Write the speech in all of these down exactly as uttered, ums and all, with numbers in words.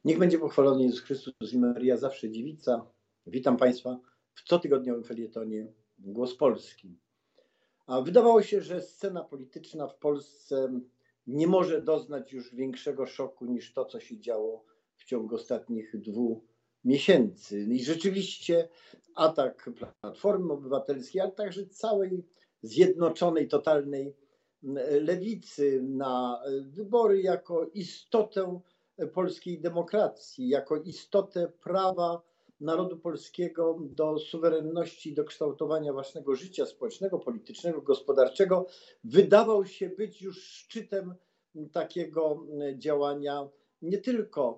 Niech będzie pochwalony Jezus Chrystus i Maria zawsze dziewica. Witam Państwa w cotygodniowym felietonie Głos Polski. A wydawało się, że scena polityczna w Polsce nie może doznać już większego szoku niż to, co się działo w ciągu ostatnich dwóch miesięcy. I rzeczywiście atak Platformy Obywatelskiej, ale także całej zjednoczonej, totalnej lewicy na wybory jako istotę polskiej demokracji, jako istotę prawa narodu polskiego do suwerenności, do kształtowania własnego życia społecznego, politycznego, gospodarczego, wydawał się być już szczytem takiego działania nie tylko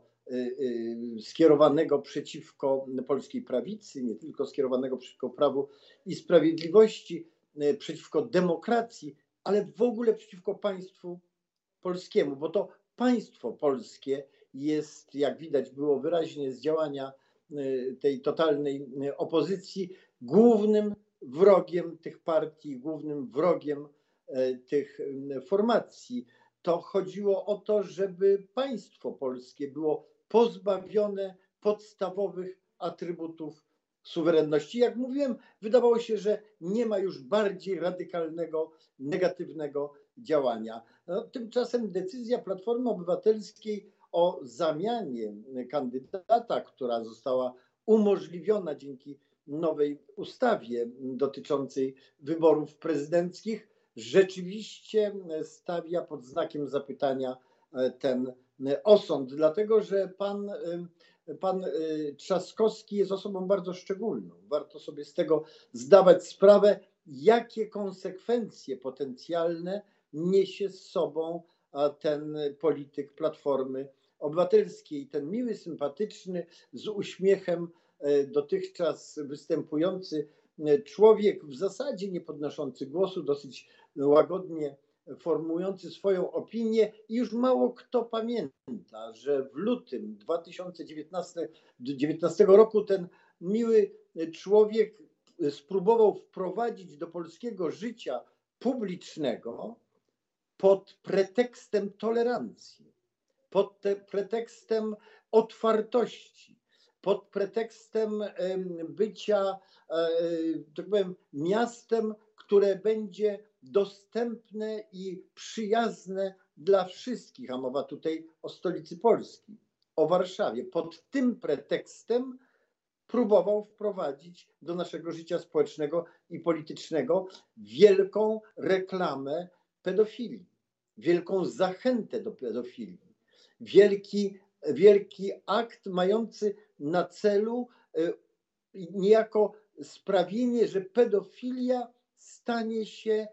skierowanego przeciwko polskiej prawicy, nie tylko skierowanego przeciwko Prawu i Sprawiedliwości, przeciwko demokracji, ale w ogóle przeciwko państwu polskiemu, bo to państwo polskie jest, jak widać było wyraźnie z działania tej totalnej opozycji, głównym wrogiem tych partii, głównym wrogiem tych formacji. To chodziło o to, żeby państwo polskie było pozbawione podstawowych atrybutów suwerenności. Jak mówiłem, wydawało się, że nie ma już bardziej radykalnego, negatywnego działania. No, tymczasem decyzja Platformy Obywatelskiej o zamianie kandydata, która została umożliwiona dzięki nowej ustawie dotyczącej wyborów prezydenckich, rzeczywiście stawia pod znakiem zapytania ten osąd, dlatego że pan, pan Trzaskowski jest osobą bardzo szczególną. Warto sobie z tego zdawać sprawę, jakie konsekwencje potencjalne niesie z sobą ten polityk Platformy Obywatelskiej. Ten miły, sympatyczny, z uśmiechem dotychczas występujący człowiek, w zasadzie nie podnoszący głosu, dosyć łagodnie formułujący swoją opinię, i już mało kto pamięta, że w lutym dwa tysiące dziewiętnastego roku ten miły człowiek spróbował wprowadzić do polskiego życia publicznego pod pretekstem tolerancji, pod pretekstem otwartości, pod pretekstem bycia, tak powiem, miastem, które będzie dostępne i przyjazne dla wszystkich, a mowa tutaj o stolicy Polski, o Warszawie. Pod tym pretekstem próbował wprowadzić do naszego życia społecznego i politycznego wielką reklamę pedofilii, wielką zachętę do pedofilii, wielki, wielki akt mający na celu niejako sprawienie, że pedofilia stanie się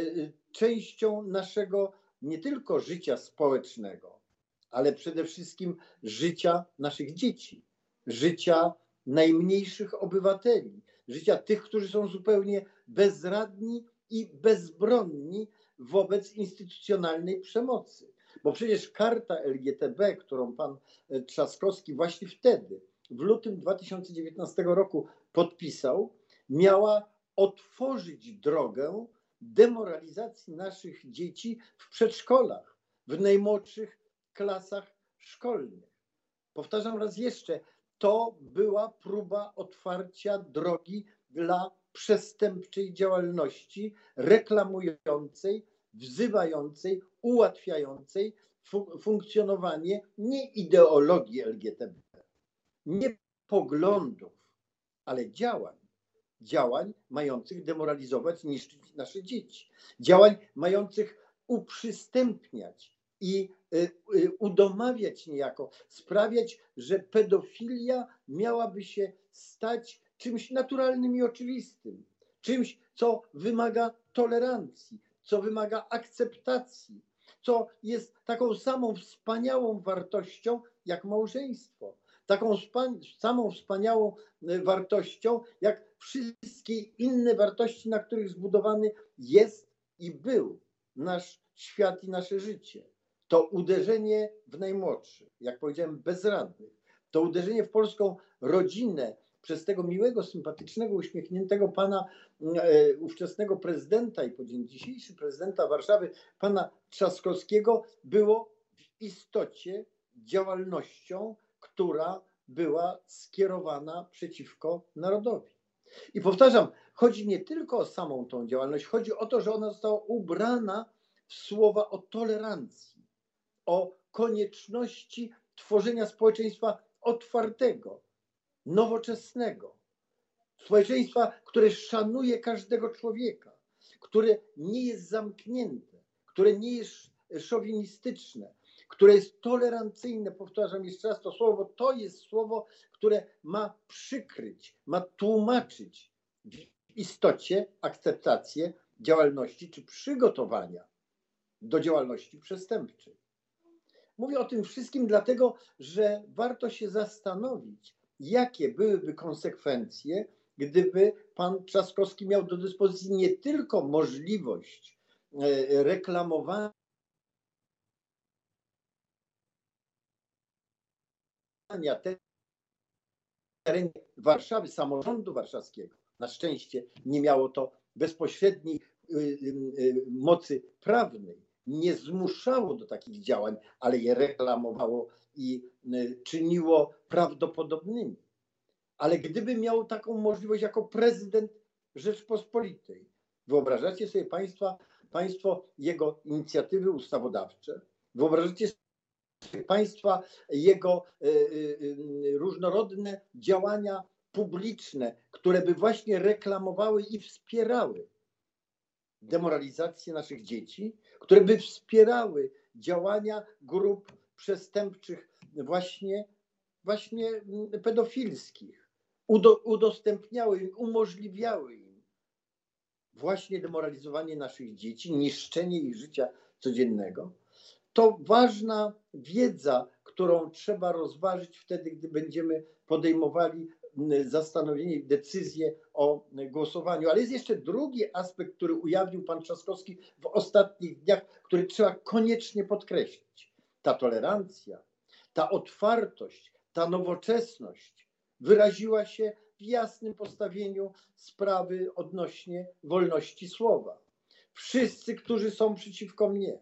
częścią naszego nie tylko życia społecznego, ale przede wszystkim życia naszych dzieci, życia najmniejszych obywateli, życia tych, którzy są zupełnie bezradni i bezbronni wobec instytucjonalnej przemocy. Bo przecież karta L G T B, którą pan Trzaskowski właśnie wtedy, w lutym dwa tysiące dziewiętnastego roku podpisał, miała otworzyć drogę demoralizacji naszych dzieci w przedszkolach, w najmłodszych klasach szkolnych. Powtarzam raz jeszcze, to była próba otwarcia drogi dla przestępczej działalności reklamującej, wzywającej, ułatwiającej fun- funkcjonowanie nie ideologii L G T B, nie poglądów, ale działań. Działań mających demoralizować, niszczyć nasze dzieci. Działań mających uprzystępniać i y, y, udomawiać niejako, sprawiać, że pedofilia miałaby się stać czymś naturalnym i oczywistym. Czymś, co wymaga tolerancji, co wymaga akceptacji, co jest taką samą wspaniałą wartością jak małżeństwo. Taką samą wspaniałą wartością jak wszystkie inne wartości, na których zbudowany jest i był nasz świat i nasze życie. To uderzenie w najmłodszych, jak powiedziałem, bezradnych. To uderzenie w polską rodzinę przez tego miłego, sympatycznego, uśmiechniętego pana e, ówczesnego prezydenta i po dzień dzisiejszy prezydenta Warszawy, pana Trzaskowskiego, było w istocie działalnością, która była skierowana przeciwko narodowi. I powtarzam, chodzi nie tylko o samą tą działalność, chodzi o to, że ona została ubrana w słowa o tolerancji, o konieczności tworzenia społeczeństwa otwartego, nowoczesnego. Społeczeństwa, które szanuje każdego człowieka, które nie jest zamknięte, które nie jest szowinistyczne, które jest tolerancyjne. Powtarzam jeszcze raz to słowo, to jest słowo, które ma przykryć, ma tłumaczyć w istocie akceptację działalności czy przygotowania do działalności przestępczej. Mówię o tym wszystkim dlatego, że warto się zastanowić, jakie byłyby konsekwencje, gdyby pan Trzaskowski miał do dyspozycji nie tylko możliwość reklamowania terenie Warszawy, samorządu warszawskiego. Na szczęście nie miało to bezpośredniej mocy prawnej, nie zmuszało do takich działań, ale je reklamowało i czyniło prawdopodobnymi. Ale gdyby miał taką możliwość jako prezydent Rzeczpospolitej, wyobrażacie sobie państwa, państwo jego inicjatywy ustawodawcze, wyobrażacie sobie państwa jego y, y, różnorodne działania publiczne, które by właśnie reklamowały i wspierały demoralizację naszych dzieci, które by wspierały działania grup przestępczych właśnie, właśnie pedofilskich, Udo, udostępniały im, umożliwiały im właśnie demoralizowanie naszych dzieci, niszczenie ich życia codziennego. To ważna wiedza, którą trzeba rozważyć wtedy, gdy będziemy podejmowali zastanowienie, decyzję o głosowaniu. Ale jest jeszcze drugi aspekt, który ujawnił pan Trzaskowski w ostatnich dniach, który trzeba koniecznie podkreślić. Ta tolerancja, ta otwartość, ta nowoczesność wyraziła się w jasnym postawieniu sprawy odnośnie wolności słowa. Wszyscy, którzy są przeciwko mnie,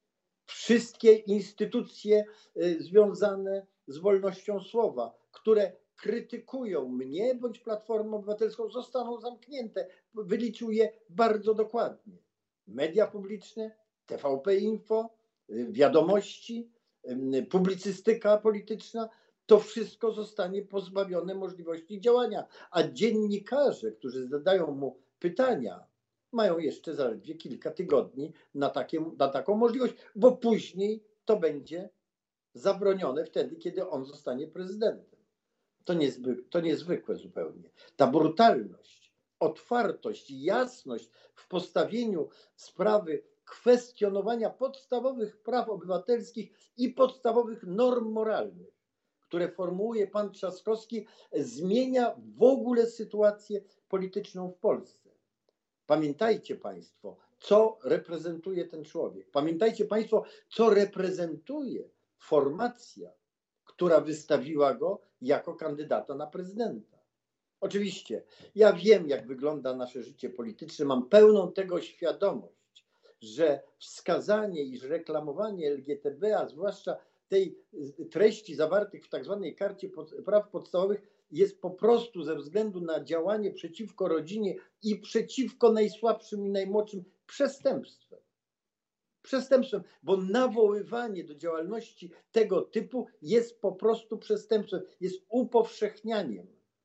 wszystkie instytucje związane z wolnością słowa, które krytykują mnie bądź Platformę Obywatelską, zostaną zamknięte. Wyliczył je bardzo dokładnie. Media publiczne, T V P Info, Wiadomości, publicystyka polityczna, to wszystko zostanie pozbawione możliwości działania. A dziennikarze, którzy zadają mu pytania, mają jeszcze zaledwie kilka tygodni na, takie, na taką możliwość, bo później to będzie zabronione wtedy, kiedy on zostanie prezydentem. To, niezwy, to niezwykłe zupełnie. Ta brutalność, otwartość i jasność w postawieniu sprawy kwestionowania podstawowych praw obywatelskich i podstawowych norm moralnych, które formułuje pan Trzaskowski, zmienia w ogóle sytuację polityczną w Polsce. Pamiętajcie państwo, co reprezentuje ten człowiek. Pamiętajcie państwo, co reprezentuje formacja, która wystawiła go jako kandydata na prezydenta. Oczywiście, ja wiem, jak wygląda nasze życie polityczne, mam pełną tego świadomość, że wskazanie i reklamowanie L G B T, a zwłaszcza tej treści zawartych w tak zwanej Karcie Praw Podstawowych jest po prostu ze względu na działanie przeciwko rodzinie i przeciwko najsłabszym i najmłodszym przestępstwem. Przestępstwem, bo nawoływanie do działalności tego typu jest po prostu przestępstwem, jest upowszechnianiem,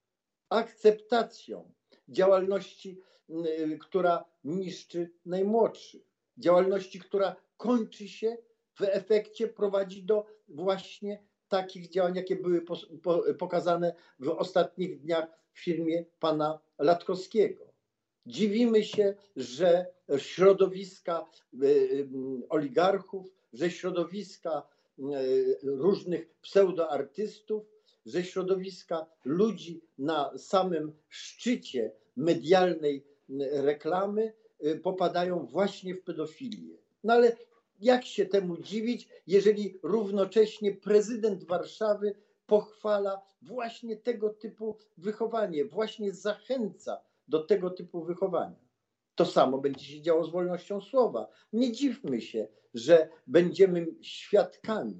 akceptacją działalności, która niszczy najmłodszych, działalności, która kończy się, w efekcie prowadzi do właśnie takich działań, jakie były po, po, pokazane w ostatnich dniach w filmie pana Latkowskiego. Dziwimy się, że środowiska oligarchów, że środowiska różnych pseudoartystów, że środowiska ludzi na samym szczycie medialnej reklamy popadają właśnie w pedofilię. No ale jak się temu dziwić, jeżeli równocześnie prezydent Warszawy pochwala właśnie tego typu wychowanie, właśnie zachęca do tego typu wychowania. To samo będzie się działo z wolnością słowa. Nie dziwmy się, że będziemy świadkami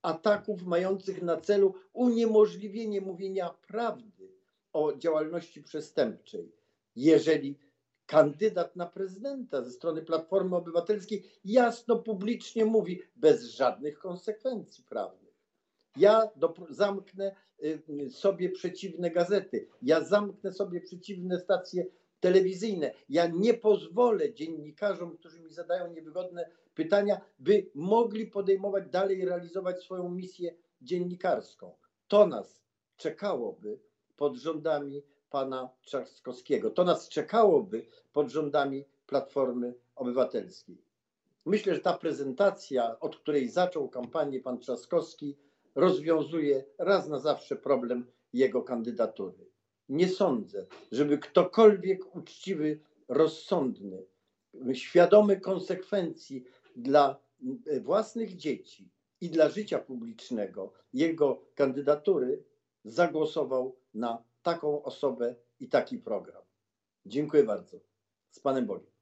ataków mających na celu uniemożliwienie mówienia prawdy o działalności przestępczej. Jeżeli kandydat na prezydenta ze strony Platformy Obywatelskiej jasno, publicznie mówi, bez żadnych konsekwencji prawnych: ja do, zamknę y, sobie przeciwne gazety, ja zamknę sobie przeciwne stacje telewizyjne, ja nie pozwolę dziennikarzom, którzy mi zadają niewygodne pytania, by mogli podejmować dalej, realizować swoją misję dziennikarską. To nas czekałoby pod rządami pana Trzaskowskiego. To nas czekałoby pod rządami Platformy Obywatelskiej. Myślę, że ta prezentacja, od której zaczął kampanię pan Trzaskowski, rozwiązuje raz na zawsze problem jego kandydatury. Nie sądzę, żeby ktokolwiek uczciwy, rozsądny, świadomy konsekwencji dla własnych dzieci i dla życia publicznego jego kandydatury zagłosował na taką osobę i taki program. Dziękuję bardzo. Z Panem Bogiem.